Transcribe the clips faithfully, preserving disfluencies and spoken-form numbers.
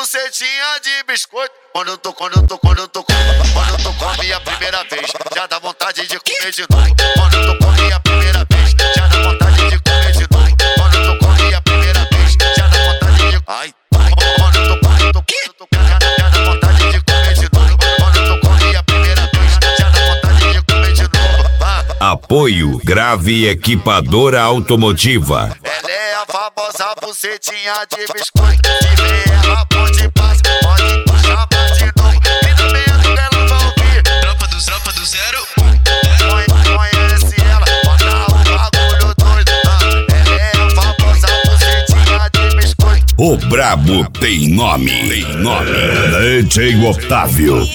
bucetinha de biscoito. Quando eu tô, quando eu tô, quando eu tô, quando eu tô com a minha primeira vez, já dá vontade de comer de novo. Quando eu tô com a minha primeira vez, já dá vontade de comer de novo. Quando eu tô com a minha primeira vez, já dá vontade de... Ai, quando eu tô, quando eu tô, quando eu tô, já, já dá vontade de comer de novo. Quando eu tô com a minha primeira vez, já dá vontade de comer de novo. Ah. Apoio Grave Equipadora Automotiva. Ela é a famosa bucetinha de biscoito. Se vê ela pode passar, pode puxar de novo. Treinamento dela vai ouvir. Tropa do, tropa do zero. Conhece ela, bota o bagulho doido. Ela é a famosa bucetinha de biscoito. O brabo tem nome, tem nome. D J Otávio.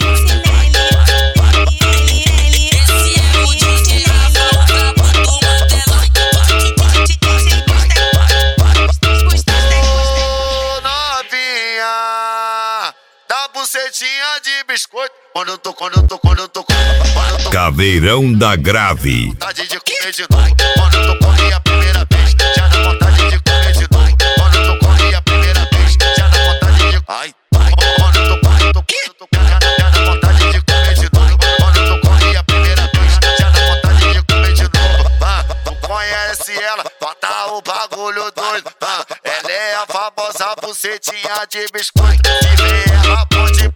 Bucetinha de biscoito. Quando eu tô, quando eu tô, quando eu tô, quando eu tô. Caveirão da Grave. Vontade de comer de novo. Quando eu tô com a minha primeira vez, já dá vontade de comer de novo. Quando eu tô com a minha primeira vez, já dá vontade de... Ai, quando eu tô, quando eu tô, quando eu tô, já, já dá vontade de comer de novo. Quando eu tô com a minha primeira vez, já dá vontade de comer de novo. Ah, tu conhece ela, bota o bagulho doido. Ah, ela é a famosa bucetinha de biscoito. Se vê ela pode